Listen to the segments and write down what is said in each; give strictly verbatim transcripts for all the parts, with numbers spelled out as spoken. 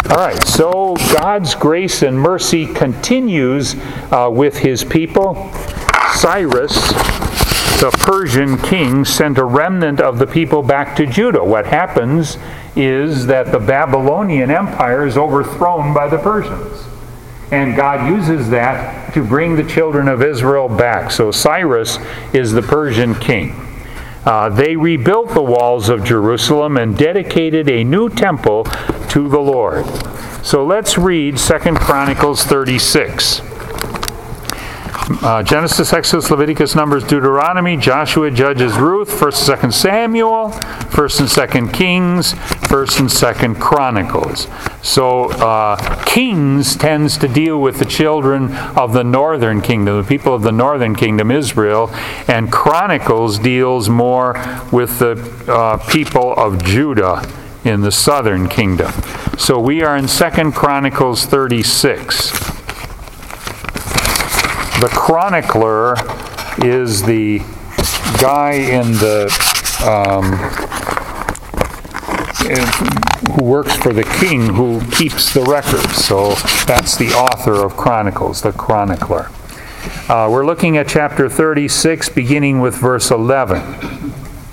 All right, so God's grace and mercy continues uh, with his people. Cyrus, the Persian king, sent a remnant of the people back to Judah. What happens is that the Babylonian Empire is overthrown by the Persians. And God uses that to bring the children of Israel back. So Cyrus is the Persian king. Uh, they rebuilt the walls of Jerusalem and dedicated a new temple to the Lord. So let's read Second Chronicles thirty-six. Uh, Genesis, Exodus, Leviticus, Numbers, Deuteronomy, Joshua, Judges, Ruth, First and Second Samuel, First and Second Kings, First and Second Chronicles. So uh, Kings tends to deal with the children of the northern kingdom, the people of the northern kingdom, Israel, and Chronicles deals more with the uh, people of Judah in the southern kingdom. So we are in Second Chronicles thirty-six. The chronicler is the guy in the um, who works for the king, who keeps the records. So that's the author of Chronicles, the chronicler. Uh, we're looking at chapter thirty-six, beginning with verse eleven.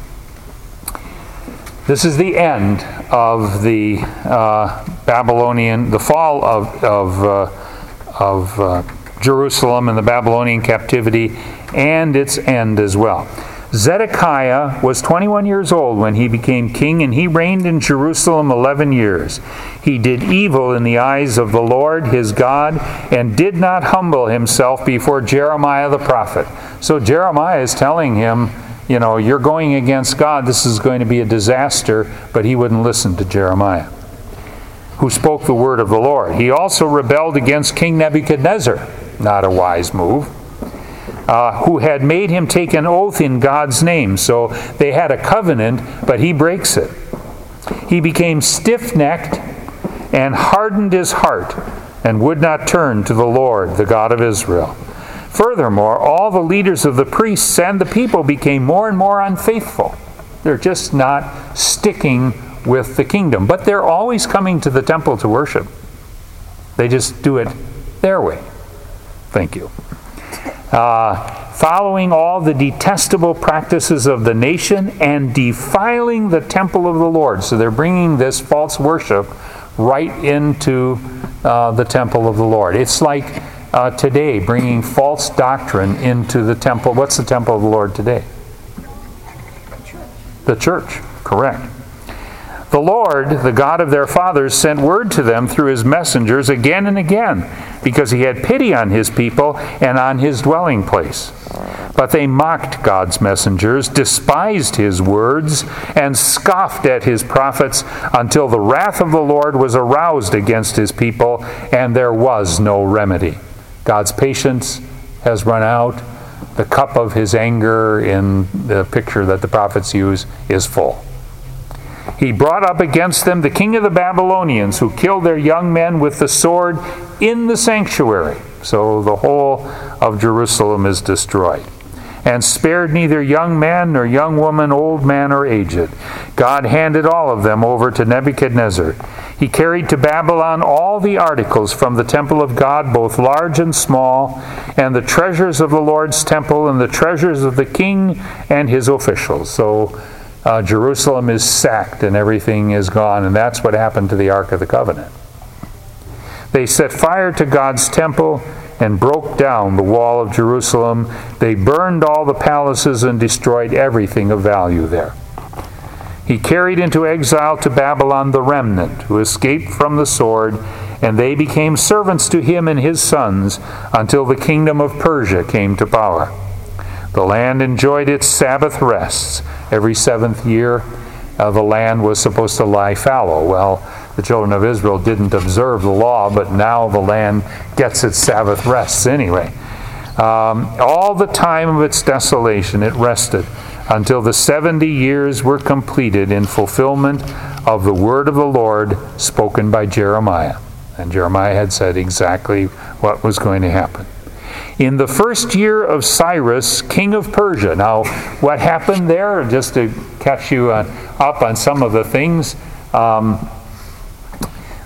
This is the end of the uh, Babylonian, the fall of of uh, of uh, Jerusalem and the Babylonian captivity, and its end as well. Zedekiah was twenty-one years old when he became king, and he reigned in Jerusalem eleven years. He did evil in the eyes of the Lord his God, and did not humble himself before Jeremiah the prophet. So Jeremiah is telling him, you know, you're going against God, this is going to be a disaster, but he wouldn't listen to Jeremiah, who spoke the word of the Lord. He also rebelled against King Nebuchadnezzar, not a wise move, uh, who had made him take an oath in God's name. So they had a covenant, but he breaks it. He became stiff-necked and hardened his heart and would not turn to the Lord, the God of Israel. Furthermore, all the leaders of the priests and the people became more and more unfaithful. They're just not sticking with the kingdom. But they're always coming to the temple to worship. They just do it their way. Thank you. Uh, following all the detestable practices of the nation and defiling the temple of the Lord. So they're bringing this false worship right into uh, the temple of the Lord. It's like uh, today bringing false doctrine into the temple. What's the temple of the Lord today? The church. Correct. The Lord, the God of their fathers, sent word to them through his messengers again and again, because he had pity on his people and on his dwelling place. But they mocked God's messengers, despised his words, and scoffed at his prophets until the wrath of the Lord was aroused against his people, and there was no remedy. God's patience has run out. The cup of his anger, in the picture that the prophets use, is full. He brought up against them the king of the Babylonians, who killed their young men with the sword in the sanctuary. So the whole of Jerusalem is destroyed. And spared neither young man nor young woman, old man or aged. God handed all of them over to Nebuchadnezzar. He carried to Babylon all the articles from the temple of God, both large and small, and the treasures of the Lord's temple, and the treasures of the king and his officials. So uh, Jerusalem is sacked and everything is gone, and that's what happened to the Ark of the Covenant. They set fire to God's temple and broke down the wall of Jerusalem. They burned all the palaces and destroyed everything of value there. He carried into exile to Babylon the remnant who escaped from the sword, and they became servants to him and his sons until the kingdom of Persia came to power. The land enjoyed its Sabbath rests. Every seventh year, uh, the land was supposed to lie fallow. Well, the children of Israel didn't observe the law, but now the land gets its Sabbath rests anyway. Um, all the time of its desolation it rested until the seventy years were completed in fulfillment of the word of the Lord spoken by Jeremiah. And Jeremiah had said exactly what was going to happen. In the first year of Cyrus, king of Persia. Now, what happened there, just to catch you uh, up on some of the things, um,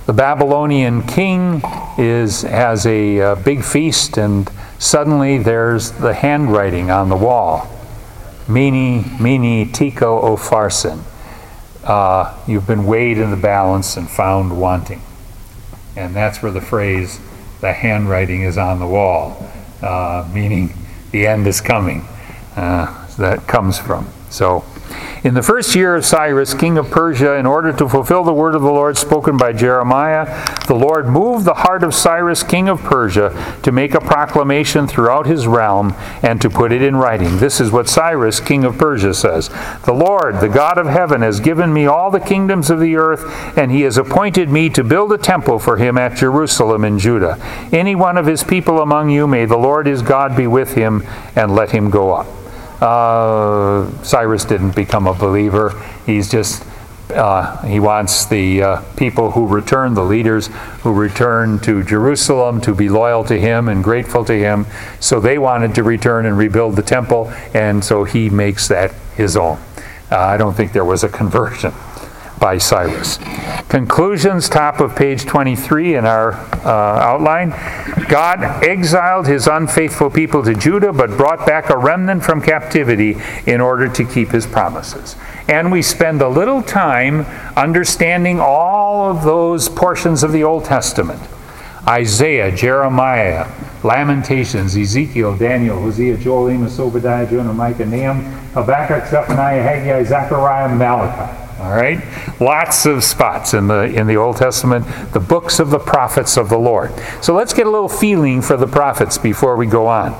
The Babylonian king is has a, uh big feast, and suddenly there's the handwriting on the wall. Mene, mene, tekel, upharsin. Uh, you've been weighed in the balance and found wanting. And that's where the phrase, the handwriting is on the wall, uh, meaning the end is coming. Uh, that comes from. So, in the first year of Cyrus, king of Persia, in order to fulfill the word of the Lord spoken by Jeremiah, the Lord moved the heart of Cyrus, king of Persia, to make a proclamation throughout his realm and to put it in writing. This is what Cyrus, king of Persia, says. The Lord, the God of heaven, has given me all the kingdoms of the earth, and he has appointed me to build a temple for him at Jerusalem in Judah. Any one of his people among you, may the Lord his God be with him, and let him go up. Uh, Cyrus didn't become a believer. He's just, uh, he wants the uh, people who return, the leaders who return to Jerusalem, to be loyal to him and grateful to him. So they wanted to return and rebuild the temple, and so he makes that his own. Uh, I don't think there was a conversion by Cyrus. Conclusions, top of page twenty-three in our uh, outline. God exiled his unfaithful people to Judah, but brought back a remnant from captivity in order to keep his promises. And we spend a little time understanding all of those portions of the Old Testament. Isaiah, Jeremiah, Lamentations, Ezekiel, Daniel, Hosea, Joel, Amos, Obadiah, Jonah, Micah, Nahum, Habakkuk, Zephaniah, Haggai, Zechariah, Malachi. All right? Lots of spots in the in the Old Testament, the books of the prophets of the Lord. So let's get a little feeling for the prophets before we go on.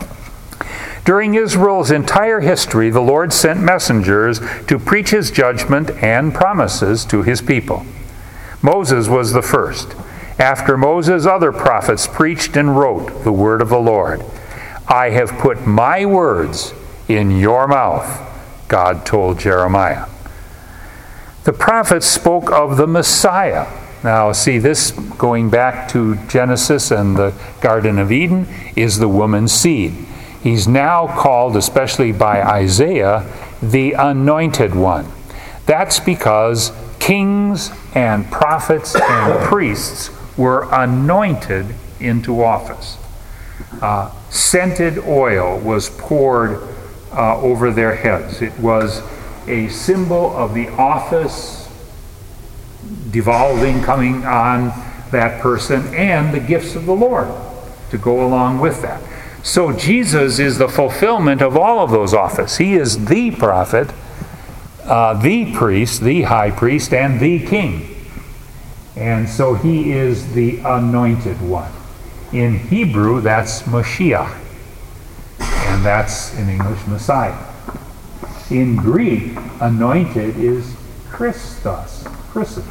During Israel's entire history, the Lord sent messengers to preach his judgment and promises to his people. Moses was the first. After Moses, other prophets preached and wrote the word of the Lord. I have put my words in your mouth, God told Jeremiah. The prophets spoke of the Messiah. Now, see, this, going back to Genesis and the Garden of Eden, is the woman's seed. He's now called, especially by Isaiah, the Anointed One. That's because kings and prophets and priests were anointed into office. Uh, scented oil was poured uh, over their heads. It was a symbol of the office devolving, coming on that person, and the gifts of the Lord to go along with that. So Jesus is the fulfillment of all of those offices. He is the prophet, uh, the priest, the high priest, and the king. And so he is the anointed one. In Hebrew, that's Mashiach. And that's, in English, Messiah. In Greek, anointed is Christos, Christos.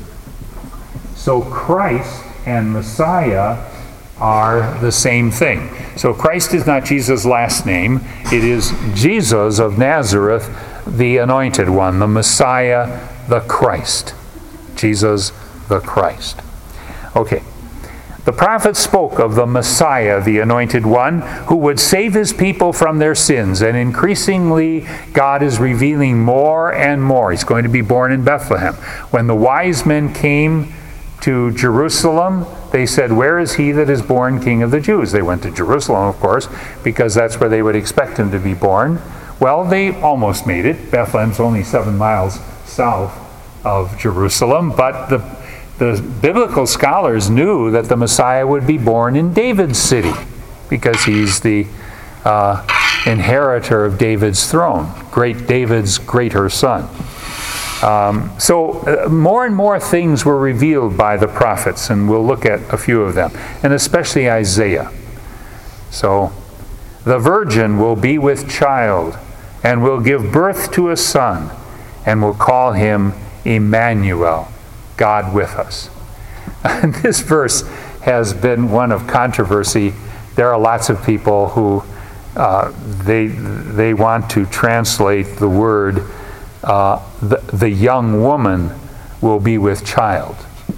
So Christ and Messiah are the same thing. So Christ is not Jesus' last name. It is Jesus of Nazareth, the anointed one, the Messiah, the Christ. Jesus the Christ. Okay. The prophets spoke of the Messiah, the anointed one, who would save his people from their sins. And increasingly, God is revealing more and more. He's going to be born in Bethlehem. When the wise men came to Jerusalem, they said, "Where is he that is born King of the Jews?" They went to Jerusalem, of course, because that's where they would expect him to be born. Well, they almost made it. Bethlehem's only seven miles south of Jerusalem, but the The biblical scholars knew that the Messiah would be born in David's city because he's the uh, inheritor of David's throne, great David's greater son. Um, so uh, more and more things were revealed by the prophets, and we'll look at a few of them, and especially Isaiah. So, the virgin will be with child and will give birth to a son and will call him Emmanuel, God with us. And this verse has been one of controversy. There are lots of people who uh, they they want to translate the word uh, the, the young woman will be with child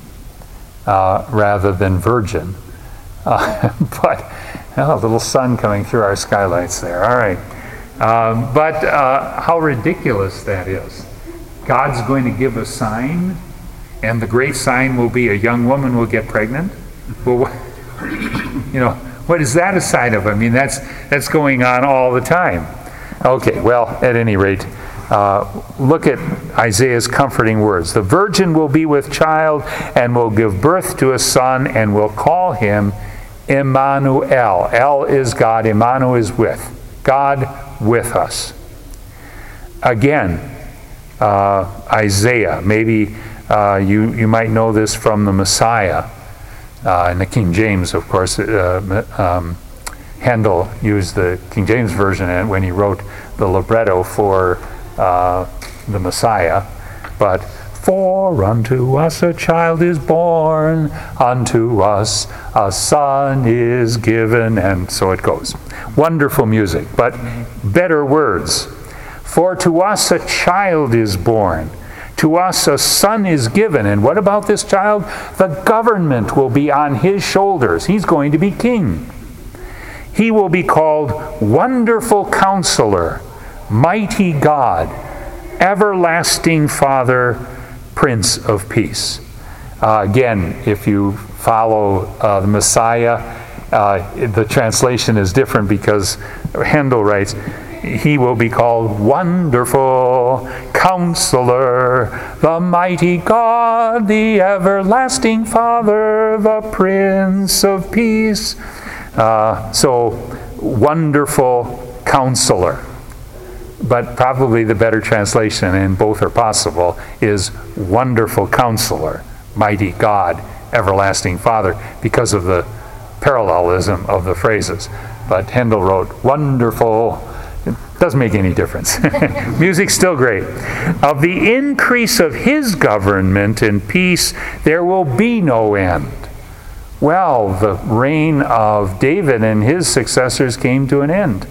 uh, rather than virgin. Uh, but oh, a little sun coming through our skylights there. All right. Um, but uh, how ridiculous that is. God's going to give a sign, And the great sign will be a young woman will get pregnant. Well, what, you know, what is that a sign of? I mean, that's that's going on all the time. Okay, well, at any rate, uh, look at Isaiah's comforting words. The virgin will be with child and will give birth to a son and will call him Emmanuel. El is God, Emmanuel is with. God with us. Again, uh, Isaiah, maybe uh, you, you might know this from the Messiah. Uh, in the King James, of course, uh, um, Handel used the King James version when he wrote the libretto for uh, the Messiah. But, for unto us a child is born, unto us a son is given, and so it goes. Wonderful music, but better words. For to us a child is born. To us a son is given. And what about this child? The government will be on his shoulders. He's going to be king. He will be called Wonderful Counselor, Mighty God, Everlasting Father, Prince of Peace. Uh, again, if you follow uh, the Messiah, uh, the translation is different because Handel writes, he will be called Wonderful Counselor, the Mighty God, the Everlasting Father, the Prince of Peace. Uh, so, Wonderful Counselor. But probably the better translation, and both are possible, is Wonderful Counselor, Mighty God, Everlasting Father, because of the parallelism of the phrases. But Handel wrote, Wonderful. It doesn't make any difference. Music's still great. Of the increase of his government and peace, there will be no end. Well, the reign of David and his successors came to an end.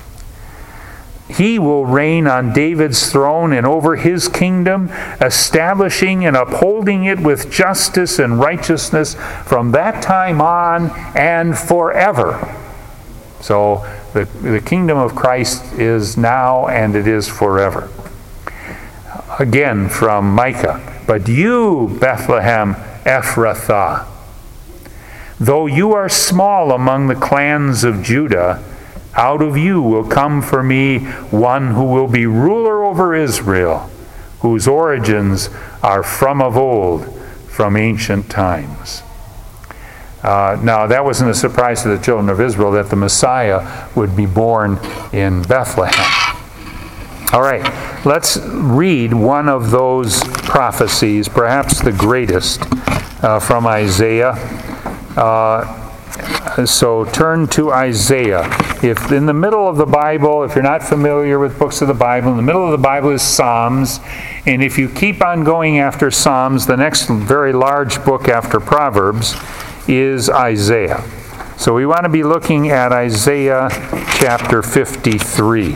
He will reign on David's throne and over his kingdom, establishing and upholding it with justice and righteousness from that time on and forever. So the, the kingdom of Christ is now and it is forever. Again from Micah, but you, Bethlehem Ephrathah, though you are small among the clans of Judah, out of you will come for me one who will be ruler over Israel, whose origins are from of old, from ancient times. Uh, now, that wasn't a surprise to the children of Israel that the Messiah would be born in Bethlehem. All right, let's read one of those prophecies, perhaps the greatest, uh, from Isaiah. Uh, so turn to Isaiah. If in the middle of the Bible, if you're not familiar with books of the Bible, in the middle of the Bible is Psalms. And if you keep on going after Psalms, the next very large book after Proverbs is Isaiah. So we want to be looking at Isaiah chapter fifty-three.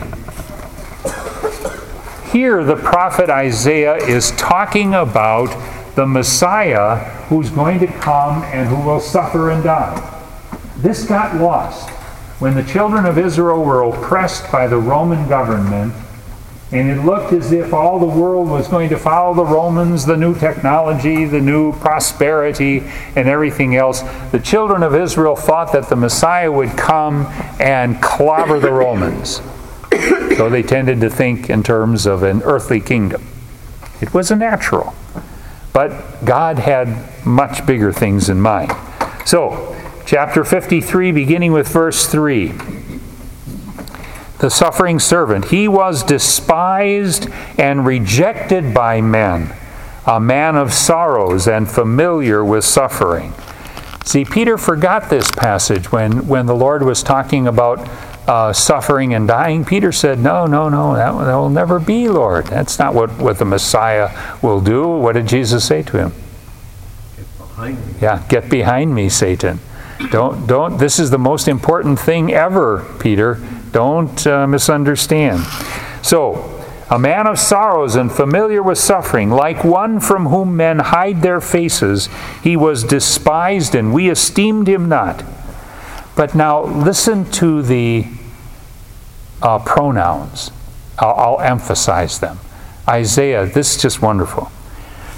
Here the prophet Isaiah is talking about the Messiah who's going to come and who will suffer and die. This got lost when the children of Israel were oppressed by the Roman government, and it looked as if all the world was going to follow the Romans, the new technology, the new prosperity, and everything else. The children of Israel thought that the Messiah would come and clobber the Romans. So they tended to think in terms of an earthly kingdom. It was a natural. But God had much bigger things in mind. So, chapter fifty-three, beginning with verse three. The suffering servant. He was despised and rejected by men, a man of sorrows and familiar with suffering. See, Peter forgot this passage when, when the Lord was talking about uh, suffering and dying. Peter said, no, no, no, that, that will never be, Lord. That's not what, what the Messiah will do. What did Jesus say to him? Get behind me. Yeah, get behind me, Satan. Don't, don't, this is the most important thing ever, Peter. Don't uh, misunderstand. So, a man of sorrows and familiar with suffering, like one from whom men hide their faces, he was despised and we esteemed him not. But now listen to the uh, pronouns. I'll, I'll emphasize them. Isaiah, this is just wonderful.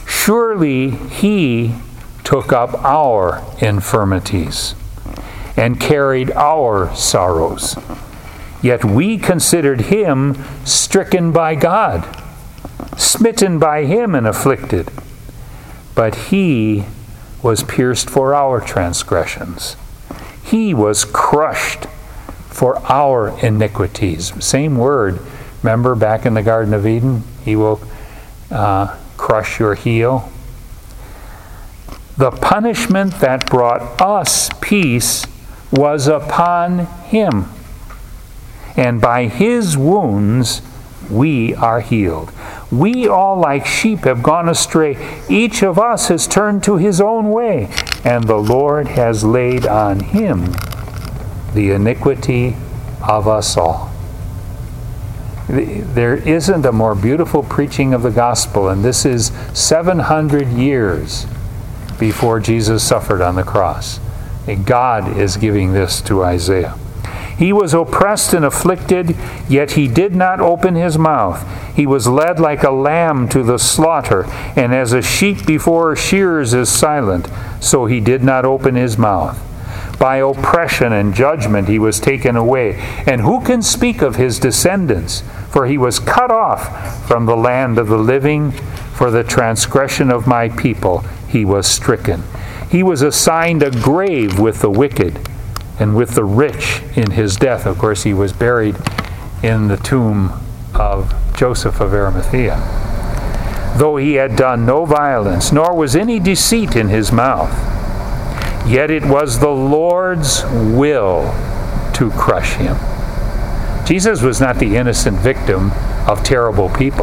Surely he took up our infirmities and carried our sorrows. Yet we considered him stricken by God, smitten by him and afflicted. But he was pierced for our transgressions. He was crushed for our iniquities. Same word. Remember back in the Garden of Eden? He will uh, crush your heel. The punishment that brought us peace was upon him. And by his wounds we are healed. We all like sheep have gone astray. Each of us has turned to his own way, and the Lord has laid on him the iniquity of us all. There isn't a more beautiful preaching of the gospel, and this is seven hundred years before Jesus suffered on the cross. And God is giving this to Isaiah. He was oppressed and afflicted, yet he did not open his mouth. He was led like a lamb to the slaughter, and as a sheep before shears is silent, so he did not open his mouth. By oppression and judgment he was taken away. And who can speak of his descendants? For he was cut off from the land of the living. For the transgression of my people he was stricken. He was assigned a grave with the wicked and with the rich in his death. Of course, he was buried in the tomb of Joseph of Arimathea. Though he had done no violence, nor was any deceit in his mouth, yet it was the Lord's will to crush him. Jesus was not the innocent victim of terrible people.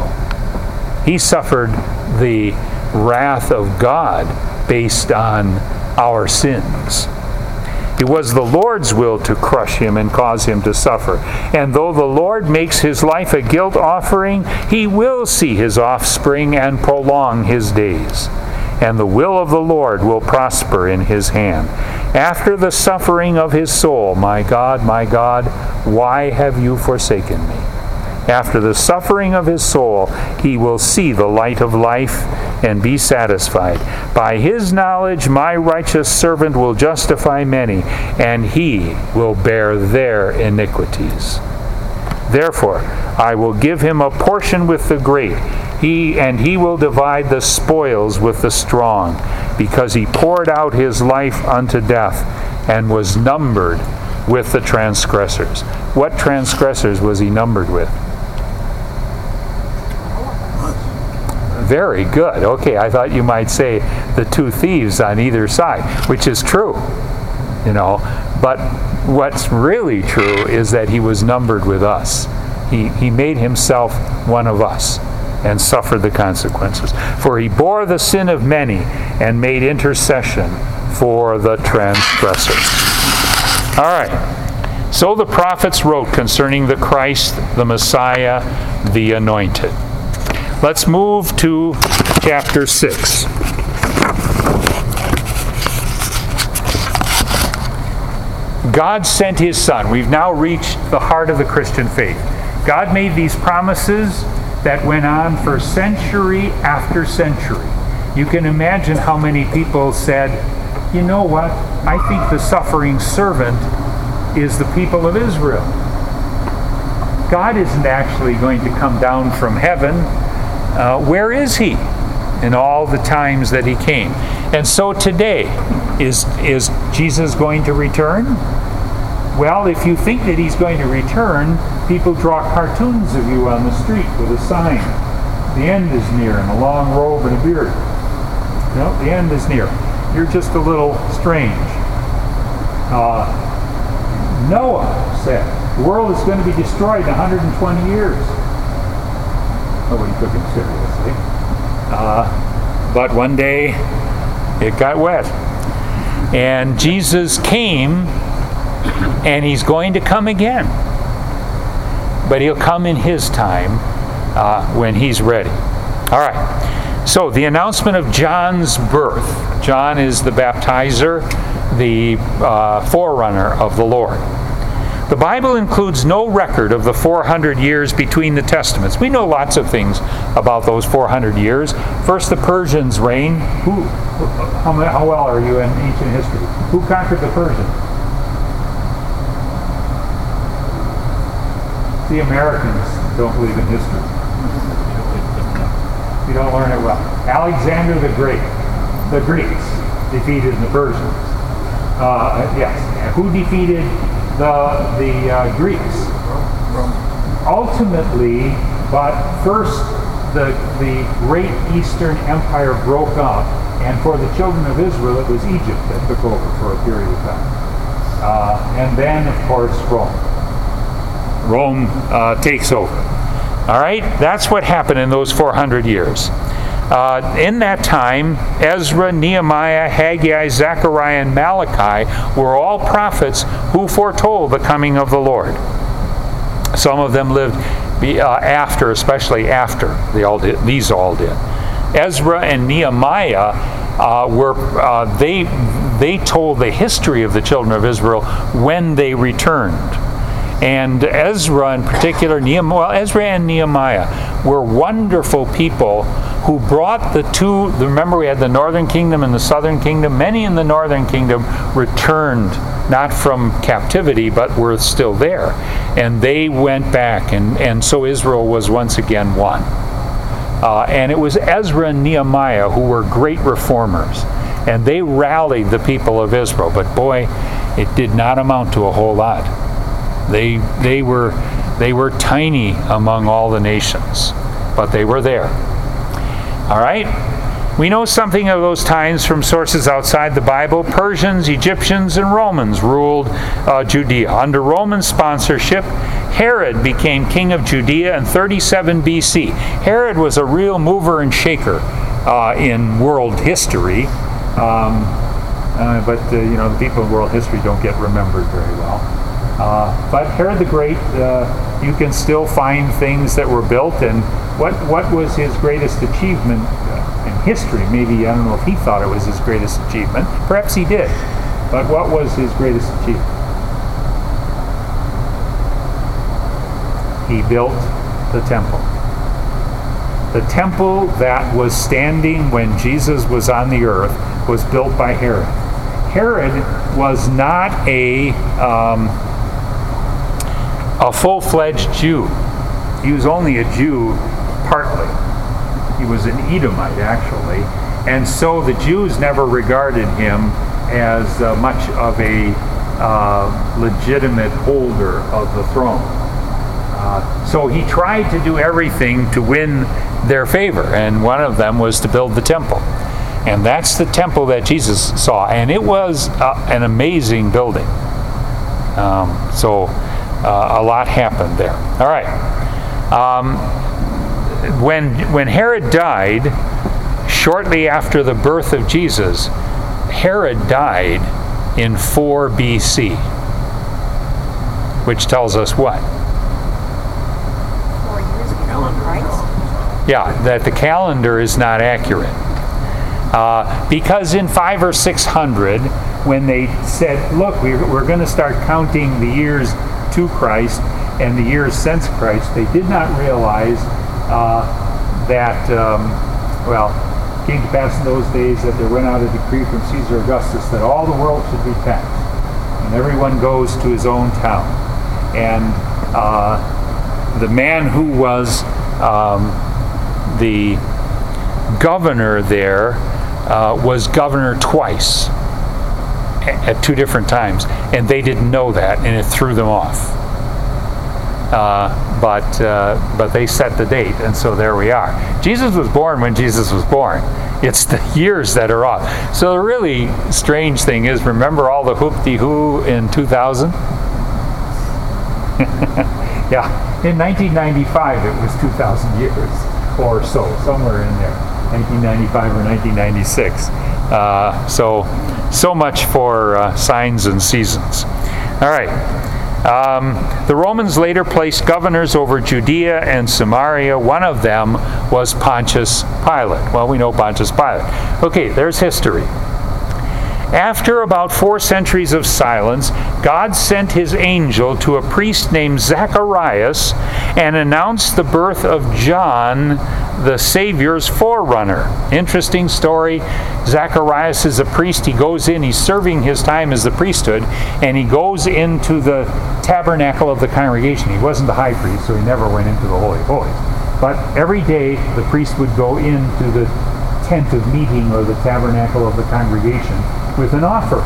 He suffered the wrath of God based on our sins. It was the Lord's will to crush him and cause him to suffer. And though the Lord makes his life a guilt offering, he will see his offspring and prolong his days. And the will of the Lord will prosper in his hand. After the suffering of his soul, my God, my God, why have you forsaken me? After the suffering of his soul, he will see the light of life and be satisfied. By his knowledge, my righteous servant will justify many, and he will bear their iniquities. Therefore, I will give him a portion with the great, he and he will divide the spoils with the strong, because he poured out his life unto death and was numbered with the transgressors. What transgressors was he numbered with? Very good. Okay, I thought you might say the two thieves on either side, which is true, you know. But what's really true is that he was numbered with us. He, he made himself one of us and suffered the consequences. For he bore the sin of many and made intercession for the transgressors. All right. So the prophets wrote concerning the Christ, the Messiah, the Anointed. Let's move to chapter six. God sent his Son. We've now reached the heart of the Christian faith. God made these promises that went on for century after century. You can imagine how many people said, you know what, I think the suffering servant is the people of Israel. God isn't actually going to come down from heaven. Uh, where is he in all the times that he came? And so today, is, is Jesus going to return? Well, if you think that he's going to return, people draw cartoons of you on the street with a sign. The end is near, and a long robe and a beard. No, the end is near. You're just a little strange. Uh, Noah said, the world is going to be destroyed in one hundred twenty years. Nobody took him seriously. Uh, but one day, it got wet. And Jesus came, and he's going to come again. But he'll come in his time uh, when he's ready. All right. So the announcement of John's birth. John is the baptizer, the uh, forerunner of the Lord. The Bible includes no record of the four hundred years between the Testaments. We know lots of things about those four hundred years. First, the Persians reigned. Who? How, how well are you in ancient history? Who conquered the Persians? The Americans don't believe in history. You don't learn it well. Alexander the Great. The Greeks defeated the Persians. Uh, yes. Who defeated the the uh, Greeks? Ultimately, but first the the great Eastern Empire broke up, and for the children of Israel, it was Egypt that took over for a period of time, uh, and then of course Rome. Rome uh, takes over. All right, that's what happened in those four hundred years. Uh, in that time, Ezra, Nehemiah, Haggai, Zechariah, and Malachi were all prophets who foretold the coming of the Lord. Some of them lived be, uh, after, especially after they all did, these all did. Ezra and Nehemiah uh, were uh, they they told the history of the children of Israel when they returned. And Ezra in particular, Nehemiah, well, Ezra and Nehemiah were wonderful people who brought the two, remember we had the northern kingdom and the southern kingdom. Many in the northern kingdom returned, not from captivity, but were still there. And they went back, and, and so Israel was once again one. Uh, and it was Ezra and Nehemiah who were great reformers. And they rallied the people of Israel. But boy, it did not amount to a whole lot. They they were they were tiny among all the nations, but they were there. All right? We know something of those times from sources outside the Bible. Persians, Egyptians, and Romans ruled uh, Judea. Under Roman sponsorship, Herod became king of Judea in thirty-seven B C. Herod was a real mover and shaker uh, in world history. Um, uh, but, uh, you know, the people in world history don't get remembered very well. Uh, but Herod the Great, uh, you can still find things that were built, and what what was his greatest achievement uh, in history? Maybe, I don't know if he thought it was his greatest achievement. Perhaps he did. But what was his greatest achievement? He built the temple. The temple that was standing when Jesus was on the earth was built by Herod. Herod was not a... Um, a full-fledged Jew. He was only a Jew partly. He was an Edomite, actually. And so the Jews never regarded him as uh, much of a uh, legitimate holder of the throne. Uh, so he tried to do everything to win their favor, and one of them was to build the temple. And that's the temple that Jesus saw, and it was uh, an amazing building. Um, so... Uh, a lot happened there. All right. Um, when when Herod died, shortly after the birth of Jesus, Herod died in four B C, which tells us what? Four years before Christ? Yeah, that the calendar is not accurate. Uh, because in five or six hundred, when they said, look, we're, we're going to start counting the years to Christ and the years since Christ, they did not realize uh, that, um, well, it came to pass in those days that there went out a decree from Caesar Augustus that all the world should be taxed, and everyone goes to his own town. And uh, the man who was um, the governor there uh, was governor twice at two different times, and they didn't know that, and it threw them off. Uh, but uh, but they set the date, and so there we are. Jesus was born when Jesus was born. It's the years that are off. So the really strange thing is, remember all the hoop-de-hoo in two thousand? Yeah, in nineteen ninety-five it was two thousand years or so, somewhere in there, nineteen ninety-five or nineteen ninety-six. Uh, so, so much for uh, signs and seasons. All right. Um, the Romans later placed governors over Judea and Samaria. One of them was Pontius Pilate. Well, we know Pontius Pilate. Okay, there's history. After about four centuries of silence, God sent his angel to a priest named Zacharias and announced the birth of John, the Savior's forerunner. Interesting story. Zacharias is a priest. He goes in, he's serving his time as the priesthood, and he goes into the tabernacle of the congregation. He wasn't the high priest, so he never went into the Holy of Holies. But every day the priest would go into the tent of meeting or the tabernacle of the congregation with an offering.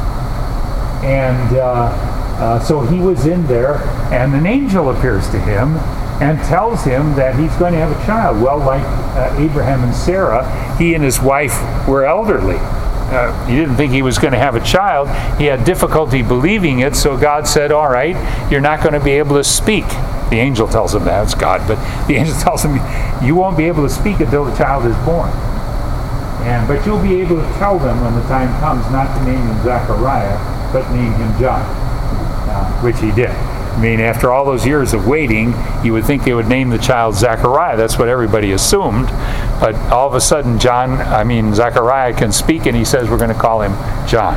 And uh, uh, so he was in there, and an angel appears to him and tells him that he's going to have a child. Well, like uh, Abraham and Sarah, he and his wife were elderly. Uh, he didn't think he was going to have a child. He had difficulty believing it, so God said, all right, you're not going to be able to speak. The angel tells him that, it's God, but the angel tells him, you won't be able to speak until the child is born. And, but you'll be able to tell them when the time comes not to name him Zachariah, but name him John, uh, which he did. I mean, after all those years of waiting, you would think they would name the child Zachariah. That's what everybody assumed. But all of a sudden, John, I mean, Zachariah can speak, and he says we're going to call him John.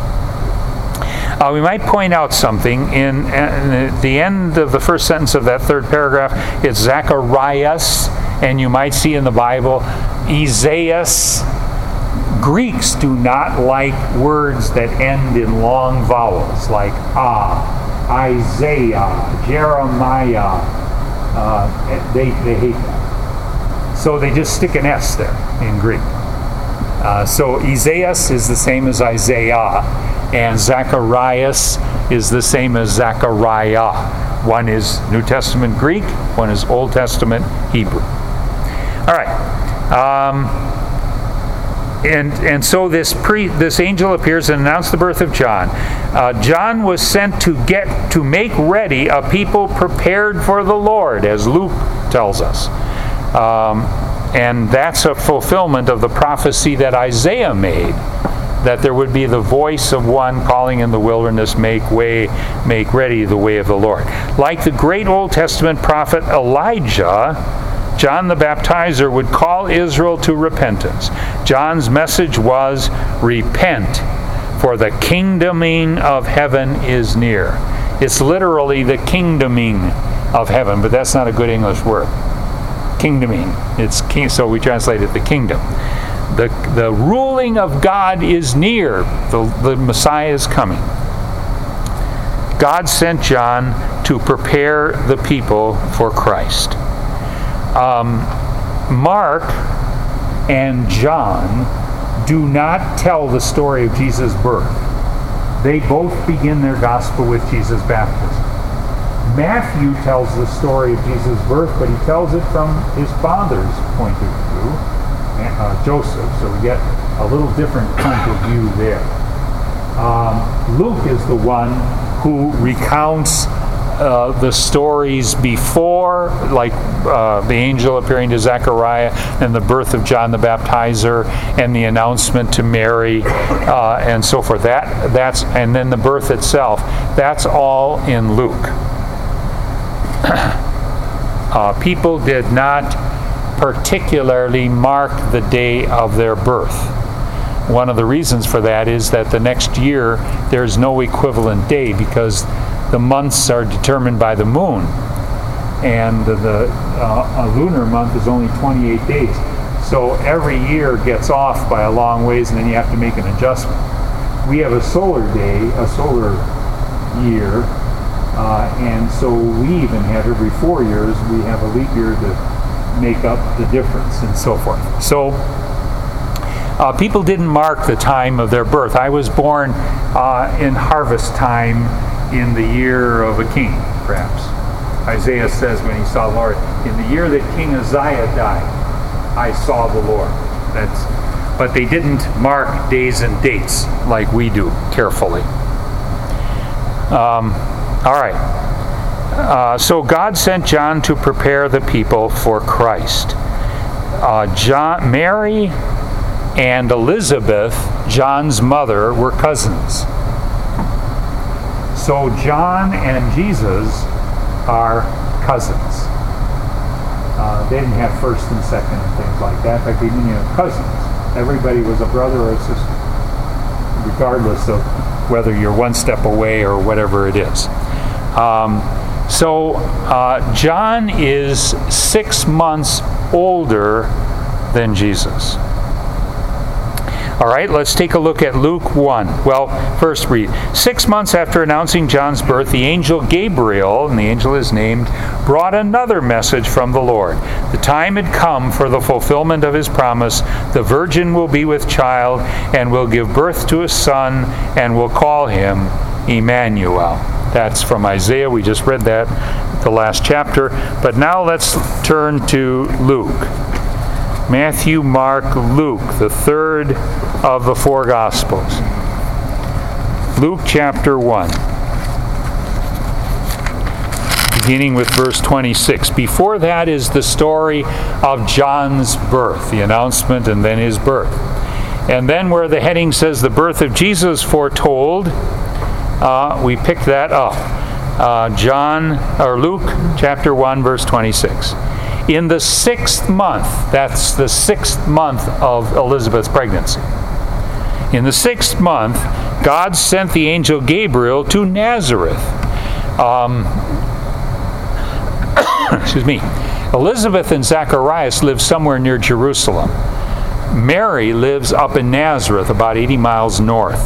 Uh, we might point out something. In, in the end of the first sentence of that third paragraph, it's Zacharias, and you might see in the Bible, Isaias. Greeks do not like words that end in long vowels, like ah, Isaiah, Jeremiah. Uh, they, they hate that. So they just stick an S there in Greek. Uh, so Isaias is the same as Isaiah, and Zacharias is the same as Zachariah. One is New Testament Greek, one is Old Testament Hebrew. All right. Um, and and so this pre, this angel appears and announced the birth of John. Uh, John was sent to get to make ready a people prepared for the Lord, as Luke tells us. Um, and that's a fulfillment of the prophecy that Isaiah made, that there would be the voice of one calling in the wilderness, make way, make ready the way of the Lord. Like the great Old Testament prophet Elijah, John the Baptizer would call Israel to repentance. John's message was, repent, for the kingdoming of heaven is near. It's literally the kingdoming of heaven, but that's not a good English word. Kingdoming. It's king, so we translate it the kingdom. The, the ruling of God is near. The, the Messiah is coming. God sent John to prepare the people for Christ. Um, Mark and John do not tell the story of Jesus' birth. They both begin their gospel with Jesus' baptism. Matthew tells the story of Jesus' birth, but he tells it from his father's point of view, uh, Joseph, so we get a little different point of view there. Um, Luke is the one who recounts Uh, the stories before, like uh, the angel appearing to Zechariah and the birth of John the Baptizer and the announcement to Mary uh, and so forth. That that's and then the birth itself. That's all in Luke. uh, people did not particularly mark the day of their birth. One of the reasons for that is that the next year there's no equivalent day because the months are determined by the moon, and the, the uh, a lunar month is only twenty-eight days. So every year gets off by a long ways, and then you have to make an adjustment. We have a solar day, a solar year, uh, and so we even have every four years we have a leap year to make up the difference, and so forth. So uh, people didn't mark the time of their birth. I was born uh, in harvest time, in the year of a king, perhaps. Isaiah says when he saw the Lord, in the year that King Uzziah died, I saw the Lord. That's, but they didn't mark days and dates like we do carefully. Um, all right. Uh, so God sent John to prepare the people for Christ. Uh, John, Mary and Elizabeth, John's mother, were cousins. So John and Jesus are cousins. Uh, they didn't have first and second and things like that. In fact, they didn't have cousins. Everybody was a brother or a sister. regardless of whether you're one step away or whatever it is. Um, so uh, John is six months older than Jesus. All right, let's take a look at Luke one. Well, first read. Six months after announcing John's birth, the angel Gabriel, and the angel is named, brought another message from the Lord. The time had come for the fulfillment of his promise. The virgin will be with child and will give birth to a son and will call him Emmanuel. That's from Isaiah. We just read that, the last chapter. But now let's turn to Luke. Matthew, Mark, Luke, the third of the four Gospels. Luke chapter one, beginning with verse twenty-six. Before that is the story of John's birth, the announcement, and then his birth. And then where the heading says the birth of Jesus foretold, uh, we pick that up. Uh, John, or Luke chapter one, verse twenty-six. In the sixth month, that's the sixth month of Elizabeth's pregnancy. In the sixth month, God sent the angel Gabriel to Nazareth. Um, excuse me. Elizabeth and Zacharias live somewhere near Jerusalem. Mary lives up in Nazareth, about eighty miles north.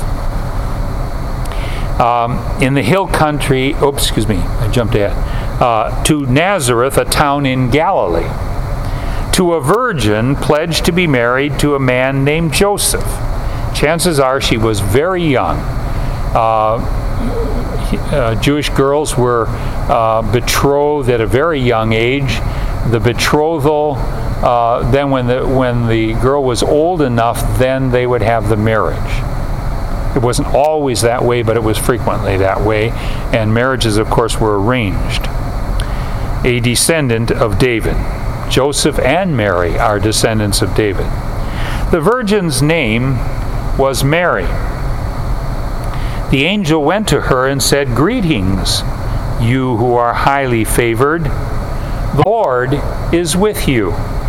Um, in the hill country, oops, excuse me, I jumped ahead. Uh, to Nazareth, a town in Galilee, to a virgin pledged to be married to a man named Joseph. Chances are she was very young. Uh, uh, Jewish girls were uh, betrothed at a very young age. The betrothal, uh, then when the when the girl was old enough, then they would have the marriage. It wasn't always that way, but it was frequently that way. And marriages, of course, were arranged. A descendant of David. Joseph and Mary are descendants of David. The virgin's name was Mary. The angel went to her and said, "Greetings, you who are highly favored. The Lord is with you."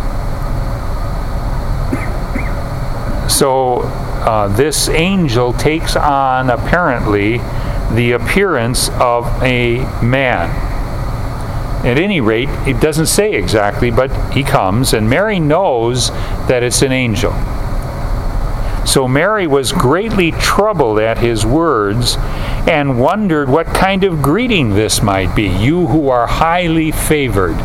So uh, this angel takes on, apparently, the appearance of a man. At any rate, it doesn't say exactly, but he comes, and Mary knows that it's an angel. So Mary was greatly troubled at his words and wondered what kind of greeting this might be, "You who are highly favored."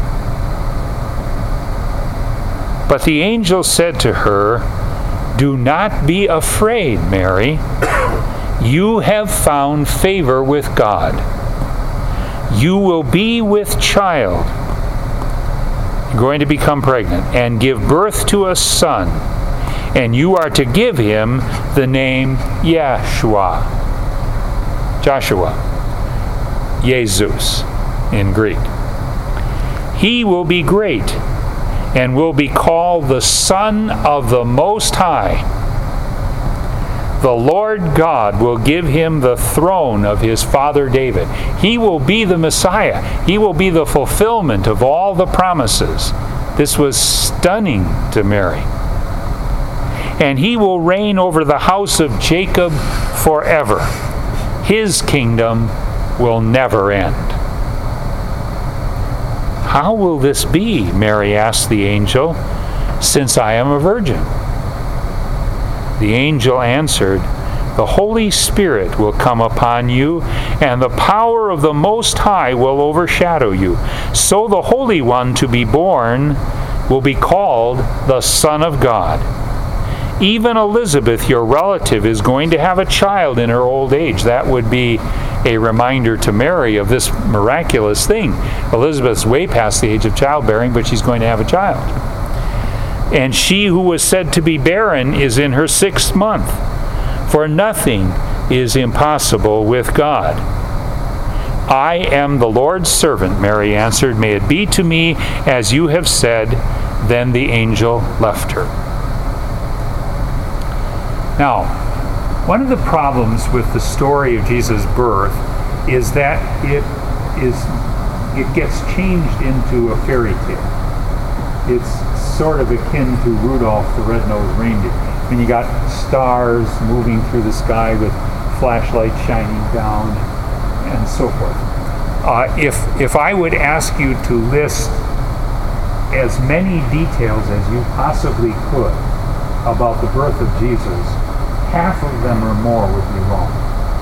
But the angel said to her, "Do not be afraid, Mary. You have found favor with God. You will be with child, going to become pregnant, and give birth to a son, and you are to give him the name Yeshua, Joshua, Jesus in Greek. He will be great and will be called the Son of the Most High. The Lord God will give him the throne of his father David. He will be the Messiah. He will be the fulfillment of all the promises. This was stunning to Mary. And he will reign over the house of Jacob forever. His kingdom will never end. "How will this be?" Mary asked the angel, "since I am a virgin?" The angel answered, "The Holy Spirit will come upon you, and the power of the Most High will overshadow you. So the Holy One to be born will be called the Son of God. Even Elizabeth, your relative, is going to have a child in her old age." That would be a reminder to Mary of this miraculous thing. Elizabeth's way past the age of childbearing, but she's going to have a child. "And she who was said to be barren is in her sixth month, for nothing is impossible with God." "I am the Lord's servant," Mary answered. "May it be to me as you have said." Then the angel left her. Now, one of the problems with the story of Jesus' birth is that it is it gets changed into a fairy tale. It's sort of akin to Rudolph the Red-Nosed Reindeer. when you got stars moving through the sky with flashlights shining down and so forth. Uh, if, if I would ask you to list as many details as you possibly could about the birth of Jesus, half of them or more would be wrong.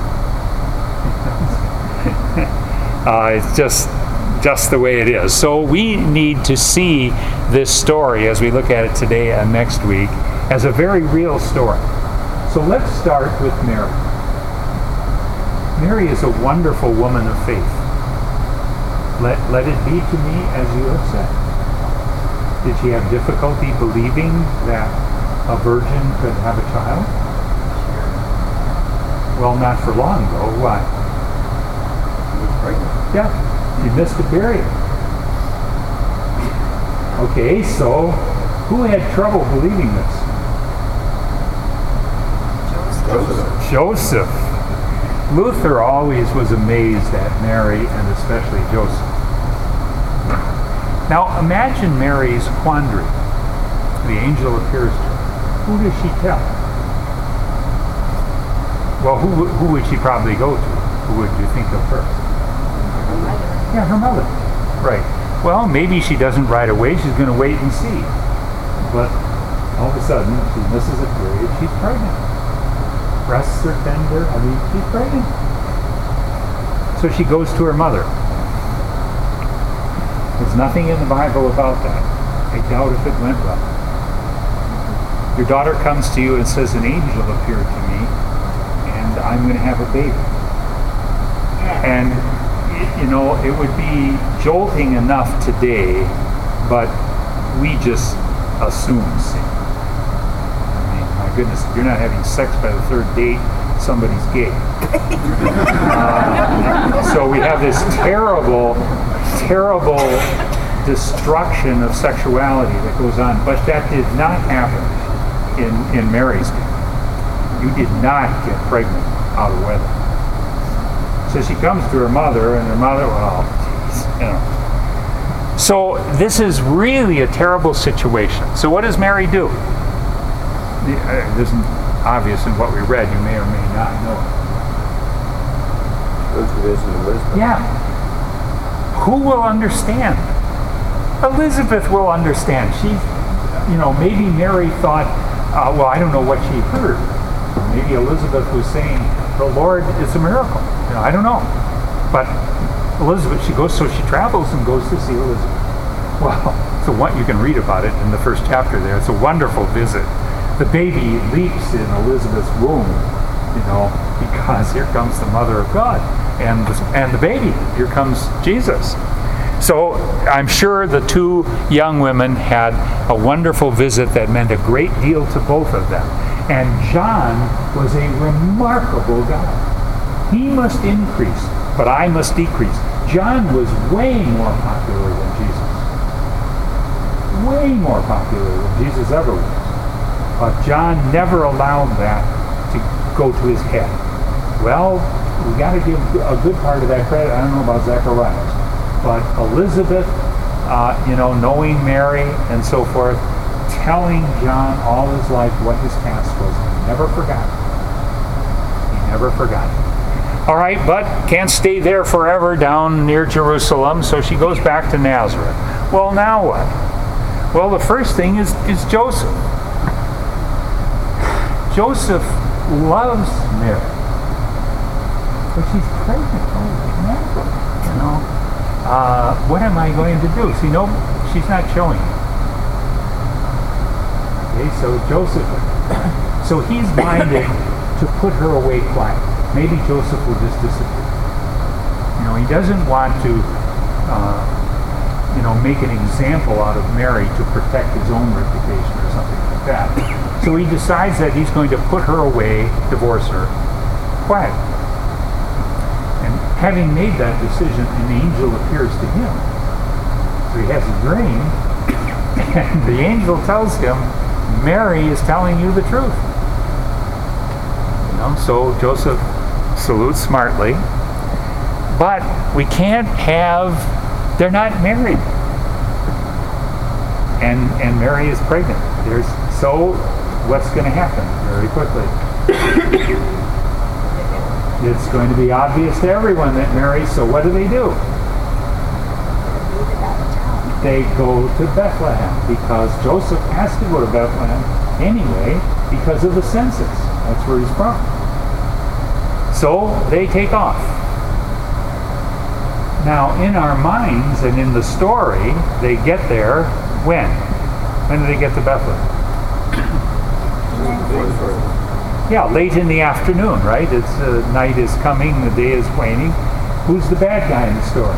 uh, it's just just the way it is. So we need to see this story as we look at it today and next week as a very real story. So let's start with Mary. Mary is a wonderful woman of faith. Let, let it be to me as you have said. Did she have difficulty believing that a virgin could have a child? Well, not for long though. Why? She was pregnant. Yeah. You missed a period. Okay, so who had trouble believing this? Joseph. Joseph. Luther always was amazed at Mary and especially Joseph. Now imagine Mary's quandary. The angel appears to her. Who does she tell? Well, who, who would she probably go to? Who would you think of first? Yeah, her mother. Right. Well, maybe she doesn't right away. She's going to wait and see. But all of a sudden, she misses a period. She's pregnant. Breasts are tender. I mean, she's pregnant. So she goes to her mother. There's nothing in the Bible about that. I doubt if it went well. Your daughter comes to you and says, an angel appeared to me, and I'm going to have a baby. And you know, it would be jolting enough today, but we just assume sin. I mean, my goodness, if you're not having sex by the third date, somebody's gay. uh, so we have this terrible, terrible destruction of sexuality that goes on, but that did not happen in, in Mary's day. You did not get pregnant out of wedlock. So she comes to her mother, and her mother, well, geez, you know. So this is really a terrible situation. So what does Mary do? It isn't obvious in what we read. You may or may not know. Goes to visit Elizabeth. Yeah. Who will understand? Elizabeth will understand. She, you know, maybe Mary thought, uh, well, I don't know what she heard. Maybe Elizabeth was saying, the Lord, it's a miracle. You know, I don't know. But Elizabeth, she goes, so she travels and goes to see Elizabeth. Well, so what you can read about it in the first chapter there. It's a wonderful visit. The baby leaps in Elizabeth's womb, you know, because here comes the mother of God. And the, and the baby, here comes Jesus. So I'm sure the two young women had a wonderful visit that meant a great deal to both of them. And John was a remarkable guy. He must increase, but I must decrease. John was way more popular than Jesus. Way more popular than Jesus ever was. But John never allowed that to go to his head. Well, we got to give a good part of that credit. I don't know about Zacharias. But Elizabeth, uh, you know, knowing Mary and so forth, telling John all his life what his task was. He never forgot. He never forgot. All right, but can't stay there forever down near Jerusalem, so she goes back to Nazareth. Well, now what? Well, the first thing is, is Joseph. Joseph loves Mary. But she's pregnant. Holy mackerel, you know. Uh, what am I going to do? See, no, she's not showing it. Okay, so Joseph, so he's minded to put her away quiet. Maybe Joseph will just disappear. You know, he doesn't want to, uh, you know, make an example out of Mary to protect his own reputation or something like that. So he decides that he's going to put her away, divorce her, quiet. And having made that decision, an angel appears to him. So he has a dream, and the angel tells him, Mary is telling you the truth. You know, so Joseph salutes smartly, but we can't have, they're not married. And and Mary is pregnant. There's so what's going to happen very quickly? It's going to be obvious to everyone that Mary, so what do they do? They go to Bethlehem because Joseph has to go to Bethlehem anyway because of the census. That's where he's from. So they take off. Now, in our minds and in the story, they get there when? When do they get to Bethlehem? Yeah, late in the afternoon, right? It's uh, night is coming, the day is waning. Who's the bad guy in the story?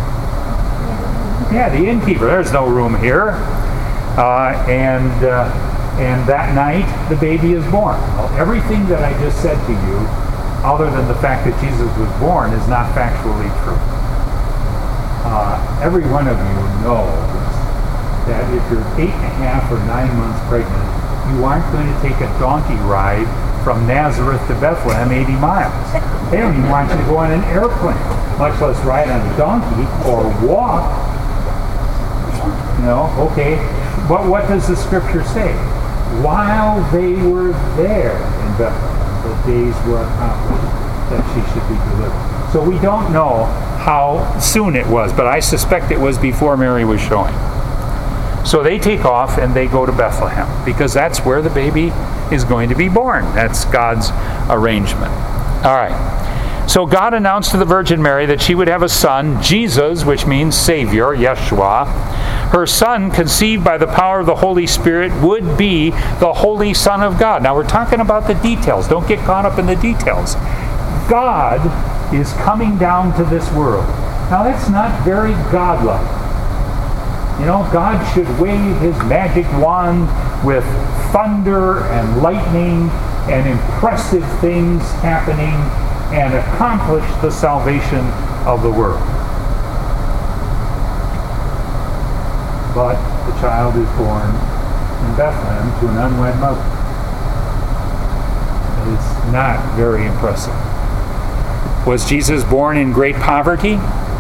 Yeah, the innkeeper. There's no room here. Uh, and uh, and that night, the baby is born. Well, everything that I just said to you, other than the fact that Jesus was born, is not factually true. Uh, every one of you knows that if you're eight and a half or nine months pregnant, you aren't going to take a donkey ride from Nazareth to Bethlehem, eighty miles. They don't even want you to go on an airplane, much less ride on a donkey or walk. You know, okay. But what does the scripture say? While they were there in Bethlehem, the days were accomplished that she should be delivered. So we don't know how soon it was, but I suspect it was before Mary was showing. So they take off and they go to Bethlehem because that's where the baby is going to be born. That's God's arrangement. All right. So God announced to the Virgin Mary that she would have a son, Jesus, which means Savior, Yeshua. Her son, conceived by the power of the Holy Spirit, would be the Holy Son of God. Now we're talking about the details. Don't get caught up in the details. God is coming down to this world. Now that's not very godlike. You know, God should wave his magic wand with thunder and lightning and impressive things happening and accomplish the salvation of the world. But the child is born in Bethlehem to an unwed mother. It's not very impressive. Was Jesus born in great poverty?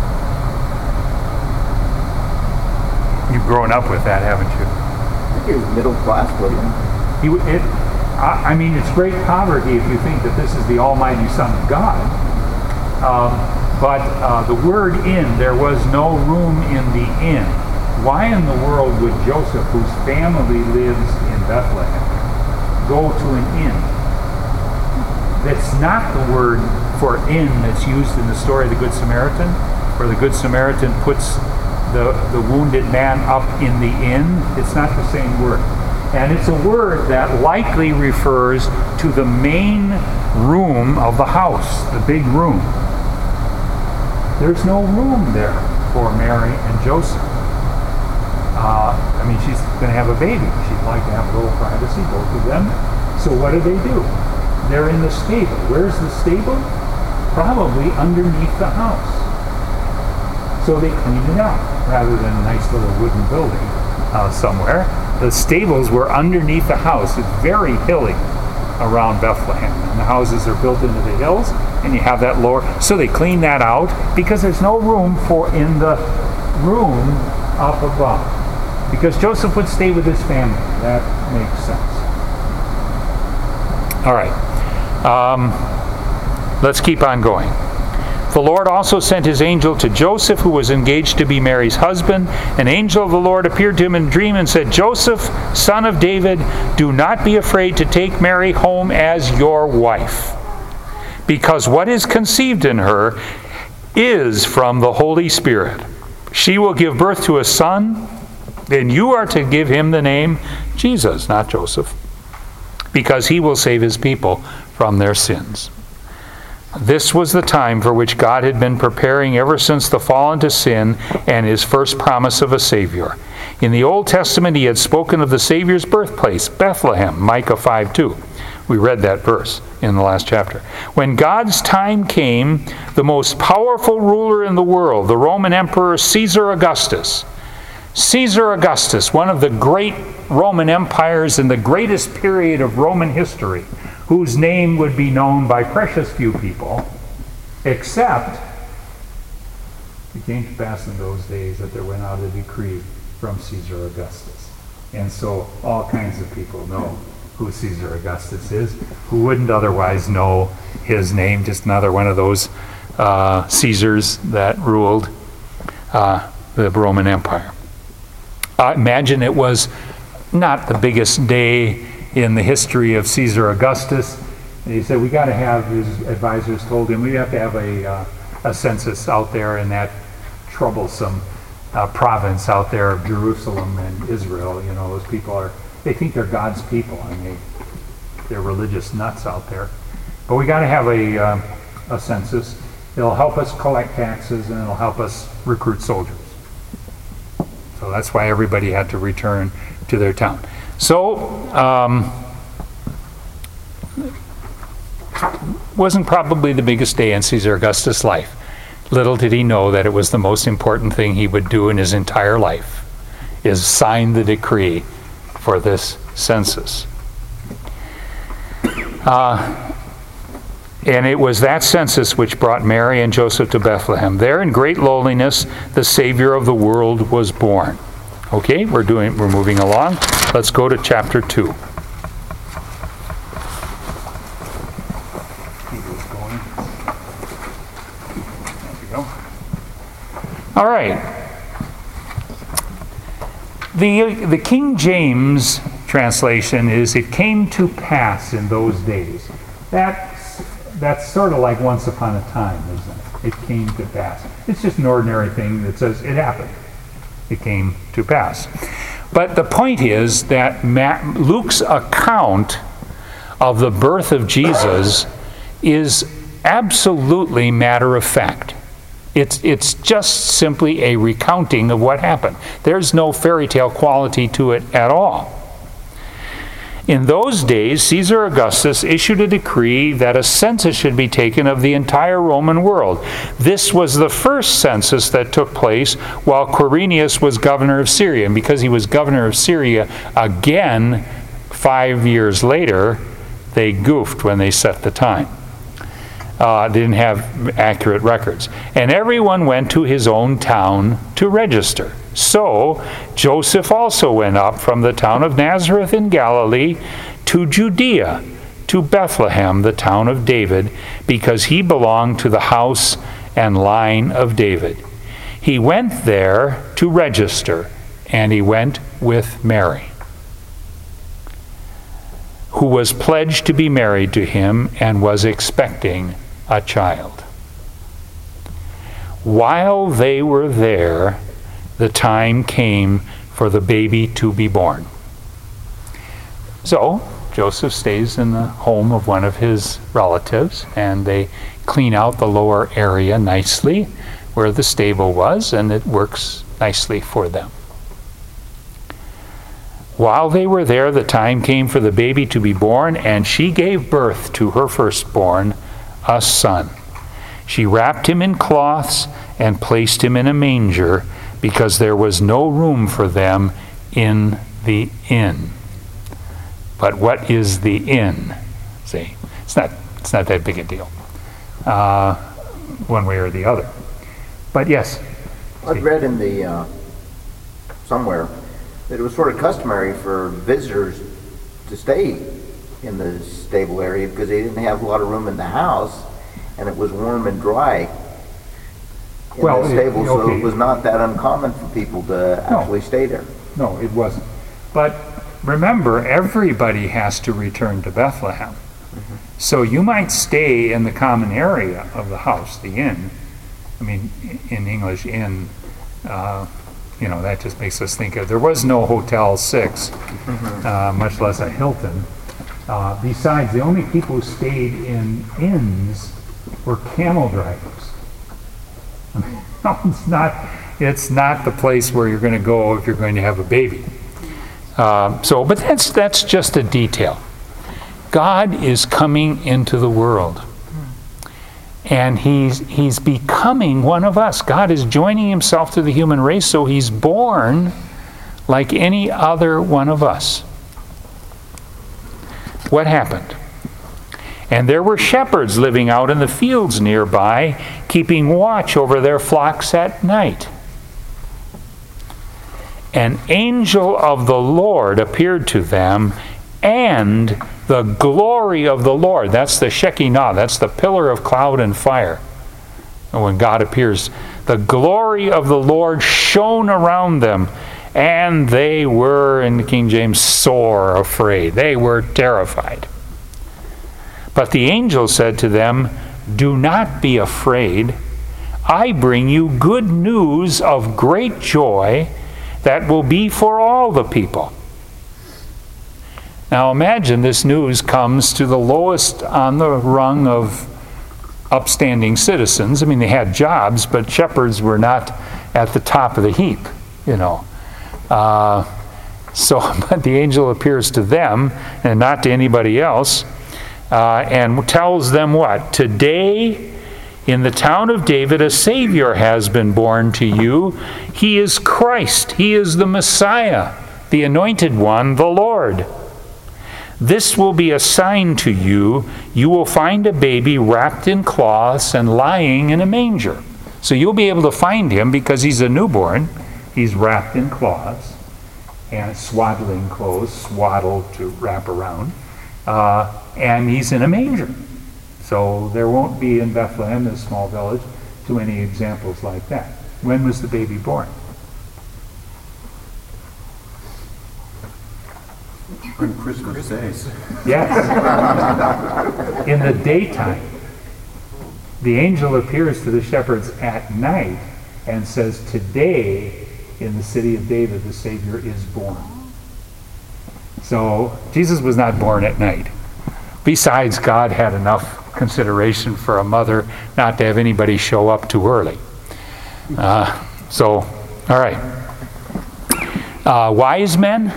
You've grown up with that, haven't you? I think he was middle class, wasn't he? He, it, I, I mean, it's great poverty if you think that this is the almighty Son of God. Um, but uh, the word inn, there was no room in the inn. Why in the world would Joseph, whose family lives in Bethlehem, go to an inn? That's not the word for inn that's used in the story of the Good Samaritan, where the Good Samaritan puts the, the wounded man up in the inn. It's not the same word. And it's a word that likely refers to the main room of the house, the big room. There's no room there for Mary and Joseph. Uh, I mean, she's going to have a baby. She'd like to have a little privacy, both of them. So what do they do? They're in the stable. Where's the stable? Probably underneath the house. So they clean it out rather than a nice little wooden building uh, somewhere. The stables were underneath the house. It's very hilly around Bethlehem. And the houses are built into the hills, and you have that lower. So they clean that out because there's no room for in the room up above. Because Joseph would stay with his family. That makes sense. All right. Um, let's keep on going. The Lord also sent his angel to Joseph, who was engaged to be Mary's husband. An angel of the Lord appeared to him in a dream and said, Joseph, son of David, do not be afraid to take Mary home as your wife, because what is conceived in her is from the Holy Spirit. She will give birth to a son, and you are to give him the name Jesus, not Joseph, because he will save his people from their sins. This was the time for which God had been preparing ever since the fall into sin and his first promise of a Savior. In the Old Testament, he had spoken of the Savior's birthplace, Bethlehem, Micah five two. We read that verse in the last chapter. When God's time came, the most powerful ruler in the world, the Roman Emperor Caesar Augustus, Caesar Augustus, one of the great Roman empires in the greatest period of Roman history, whose name would be known by precious few people, except it came to pass in those days that there went out a decree from Caesar Augustus. And so all kinds of people know who Caesar Augustus is, who wouldn't otherwise know his name, just another one of those uh, Caesars that ruled uh, the Roman Empire. Uh, imagine it was not the biggest day in the history of Caesar Augustus. And he said, we got to have, his advisors told him, we have to have a, uh, a census out there in that troublesome uh, province out there of Jerusalem and Israel. You know, those people are, they think they're God's people, and they, they're religious nuts out there. But we got to have a, uh, a census. It'll help us collect taxes, and it'll help us recruit soldiers. So that's why everybody had to return to their town. So, um, wasn't probably the biggest day in Caesar Augustus' life. Little did he know that it was the most important thing he would do in his entire life, is sign the decree for this census. Uh, and it was that census which brought Mary and Joseph to Bethlehem. There in great lowliness, the Savior of the world was born. Okay, we're doing, we're moving along. Let's go to chapter two. All right. The, the King James translation is, it came to pass in those days. That's, that's sort of like once upon a time, isn't it? It came to pass. It's just an ordinary thing that says it happened. It came to pass. But the point is that Matt, Luke's account of the birth of Jesus is absolutely matter of fact. It's, it's just simply a recounting of what happened. There's no fairy tale quality to it at all. In those days, Caesar Augustus issued a decree that a census should be taken of the entire Roman world. This was the first census that took place while Quirinius was governor of Syria. And because he was governor of Syria again five years later, they goofed when they set the time. Uh, didn't have accurate records. And everyone went to his own town to register. So Joseph also went up from the town of Nazareth in Galilee to Judea, to Bethlehem, the town of David, because he belonged to the house and line of David. He went there to register, and he went with Mary, who was pledged to be married to him and was expecting a child. While they were there, the time came for the baby to be born. So Joseph stays in the home of one of his relatives, and they clean out the lower area nicely where the stable was, and it works nicely for them. While they were there, the time came for the baby to be born, and she gave birth to her firstborn, a son. She wrapped him in cloths and placed him in a manger, because there was no room for them in the inn. But what is the inn? See, it's not, it's not that big a deal, uh, one way or the other. But yes. I've read in the uh, somewhere that it was sort of customary for visitors to stay in the stable area because they didn't have a lot of room in the house, and it was warm and dry in Well, the it- stable, so okay. it was not that uncommon for people to No. actually stay there. No, it wasn't. But remember, everybody has to return to Bethlehem. Mm-hmm. So you might stay in the common area of the house, the inn. I mean, in English, inn, uh, you know, that just makes us think of, there was no Hotel Six, Mm-hmm. uh, much less a Hilton. Uh, besides, the only people who stayed in inns were camel drivers. I mean, it's not, it's not the place where you're going to go if you're going to have a baby. Um, so, but that's that's just a detail. God is coming into the world, and he's he's becoming one of us. God is joining himself to the human race, so he's born like any other one of us. What happened? And there were shepherds living out in the fields nearby, keeping watch over their flocks at night. An angel of the Lord appeared to them, and the glory of the Lord. That's the Shekinah. That's the pillar of cloud and fire. And when God appears, the glory of the Lord shone around them, and they were, in the King James, sore afraid. They were terrified. But the angel said to them, "Do not be afraid. I bring you good news of great joy that will be for all the people." Now imagine this news comes to the lowest on the rung of upstanding citizens. I mean, they had jobs, but shepherds were not at the top of the heap, you know. Uh, so, but the angel appears to them and not to anybody else, uh, and tells them what? "Today, in the town of David, a Savior has been born to you. He is Christ. He is the Messiah, the Anointed One, the Lord. This will be a sign to you. You will find a baby wrapped in cloths and lying in a manger." So you'll be able to find him because he's a newborn. He's wrapped in cloths and swaddling clothes, swaddled to wrap around. Uh, and he's in a manger. So there won't be in Bethlehem, this small village, too many examples like that. When was the baby born? On Christmas Day. Yes. In the daytime. The angel appears to the shepherds at night and says, "Today, in the city of David, the Savior is born." So Jesus was not born at night. Besides, God had enough consideration for a mother not to have anybody show up too early. Uh, so, all right. Uh, wise men.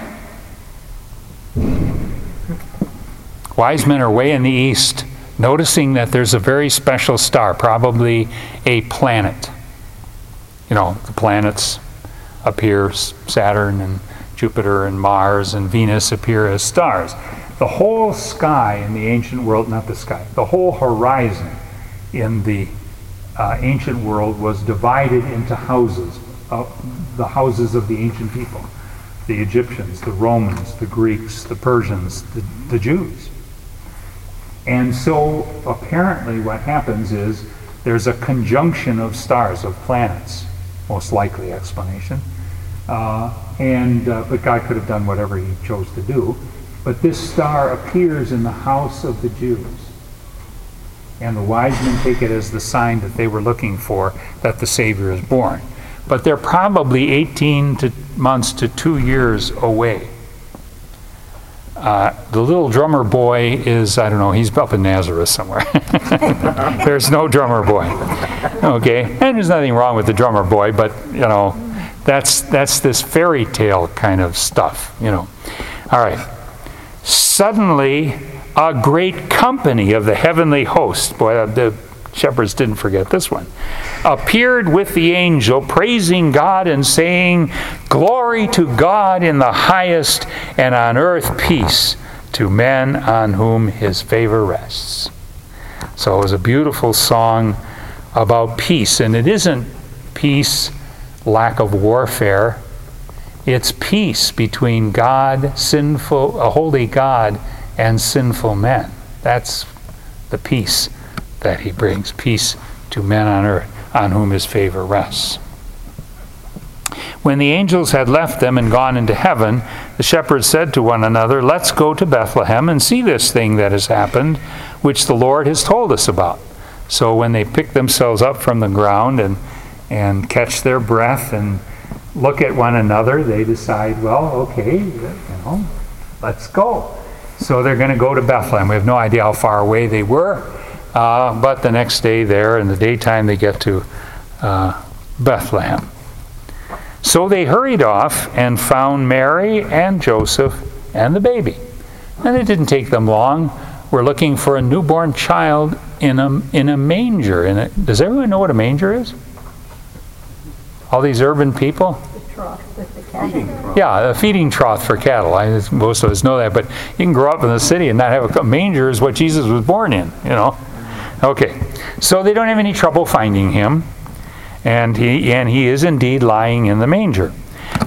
Wise men are way in the east, noticing that there's a very special star, probably a planet. You know, the planets appear, Saturn and Jupiter and Mars and Venus appear as stars. The whole sky in the ancient world, not the sky, the whole horizon in the uh, ancient world was divided into houses, uh, the houses of the ancient people. The Egyptians, the Romans, the Greeks, the Persians, the, the Jews. And so apparently what happens is there's a conjunction of stars, of planets, most likely explanation. Uh, and uh, but God could have done whatever he chose to do. But this star appears in the house of the Jews. And the wise men take it as the sign that they were looking for, that the Savior is born. But they're probably eighteen to months to two years away. Uh, the little drummer boy is, I don't know, he's up in Nazareth somewhere. There's no drummer boy. Okay, and there's nothing wrong with the drummer boy, but, you know, that's that's this fairy tale kind of stuff, you know. All right. Suddenly, a great company of the heavenly host, boy, the shepherds didn't forget this one, appeared with the angel, praising God and saying, "Glory to God in the highest, and on earth peace to men on whom his favor rests." So it was a beautiful song about peace, and it isn't peace, lack of warfare. It's peace between God, sinful, a holy God, and sinful men. That's the peace that he brings, peace to men on earth, on whom his favor rests. When the angels had left them and gone into heaven, the shepherds said to one another, "Let's go to Bethlehem and see this thing that has happened, which the Lord has told us about." So when they pick themselves up from the ground and, and catch their breath and look at one another, they decide, well, okay, you know, let's go. So they're going to go to Bethlehem. We have no idea how far away they were. Uh, but the next day there, in the daytime, they get to uh, Bethlehem. So they hurried off and found Mary and Joseph and the baby. And it didn't take them long. We're looking for a newborn child in a in a manger. In a, does everyone know what a manger is? All these urban people? The trough with the cattle. Yeah, a feeding trough for cattle. I, most of us know that. But you can grow up in the city and not have a, a manger is what Jesus was born in, you know. Okay, so they don't have any trouble finding him, and he and he is indeed lying in the manger.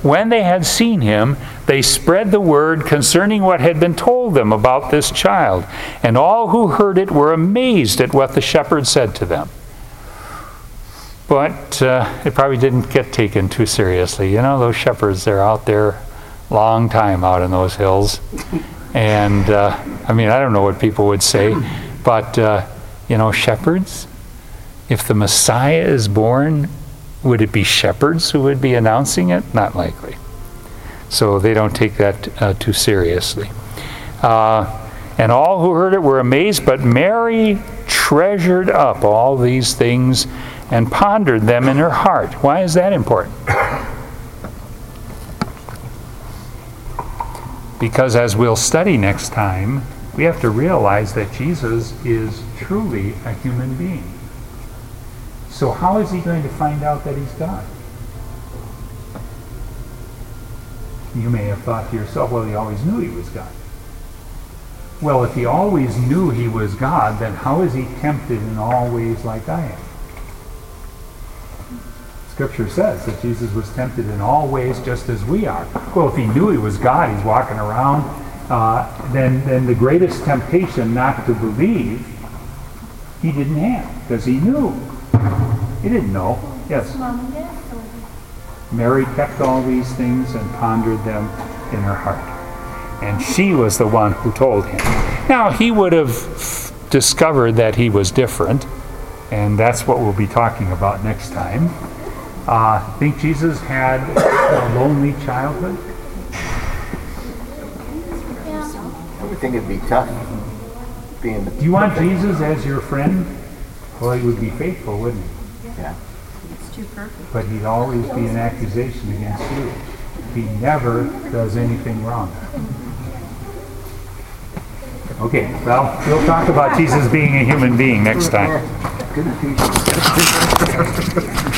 When they had seen him, they spread the word concerning what had been told them about this child. And all who heard it were amazed at what the shepherds said to them. But uh, it probably didn't get taken too seriously. You know, those shepherds, they're out there long time out in those hills. And, uh, I mean, I don't know what people would say, but, uh, you know, shepherds, if the Messiah is born, would it be shepherds who would be announcing it? Not likely. So they don't take that uh, too seriously. Uh, and all who heard it were amazed, but Mary treasured up all these things and pondered them in her heart. Why is that important? Because as we'll study next time, we have to realize that Jesus is truly a human being. So how is he going to find out that he's God? You may have thought to yourself, well, he always knew he was God. Well, if he always knew he was God, then how is he tempted in all ways like I am? Scripture says that Jesus was tempted in all ways just as we are. Well, if he knew he was God, he's walking around, uh, then, then the greatest temptation not to believe, he didn't have, because he knew. He didn't know. Yes? Mary kept all these things and pondered them in her heart. And she was the one who told him. Now, he would have discovered that he was different, and that's what we'll be talking about next time. Uh, think Jesus had a lonely childhood? I would think it'd be tough being the... Do you want Jesus as your friend? Well, he would be faithful, wouldn't he? Yeah. It's too perfect. But he'd always be an accusation against you. He never does anything wrong. Okay, well, we'll talk about Jesus being a human being next time. Good teaching.